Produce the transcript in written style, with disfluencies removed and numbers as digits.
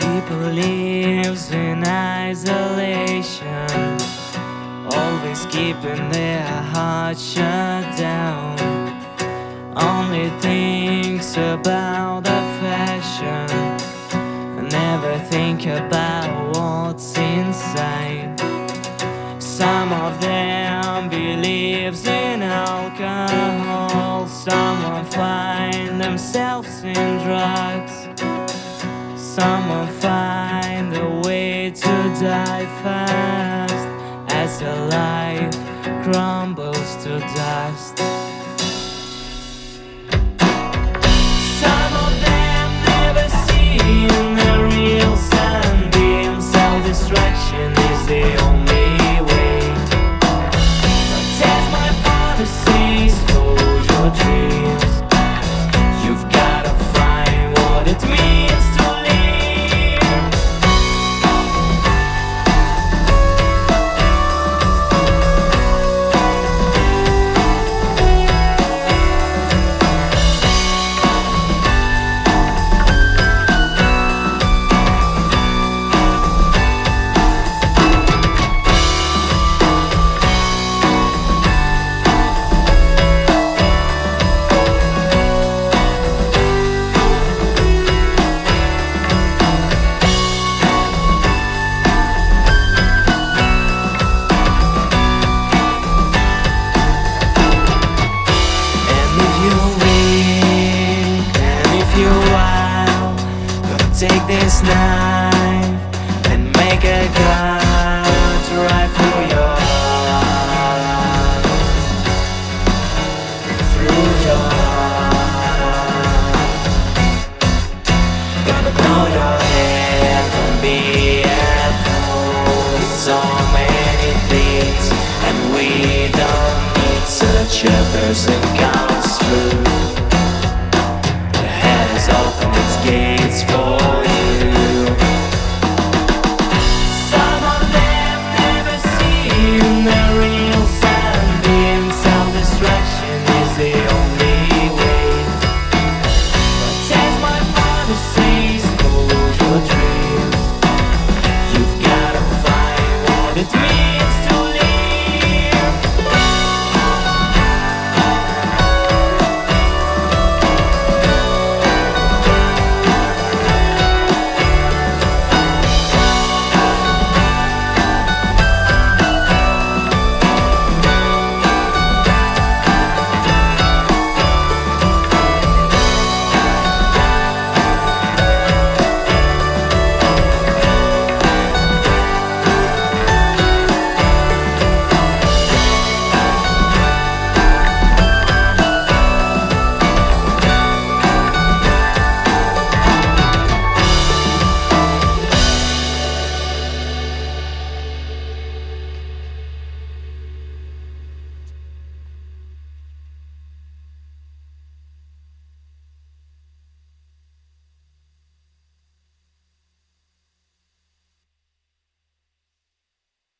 People lives in isolation, always keeping their heart shut down. Only thinks about the fashion, never think about what's inside. Some of them believes in alcohol, someone find themselves in drugs, someone find a way to die fast as their life crumbles to dust. Some of them never see the real sunbeam. Self-destruction is the only way. But as my father says, follow your dreams. You've gotta find what it means to live. Take this knife and make a cut right through your heart, through your heart. Gonna blow your head and be at fault. So many things, and we don't need such a person comes through. The head is open its gates for the